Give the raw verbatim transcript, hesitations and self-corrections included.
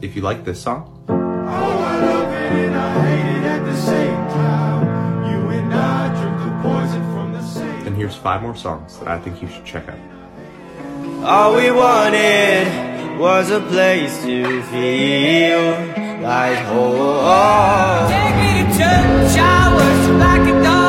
if you like this song, Oh, I love it and I hate it at the same time. You and I drink the poison from the same. then here's five more songs that I think you should check out. All we wanted was a place to feel like home. Take me to church, I worship like a dog.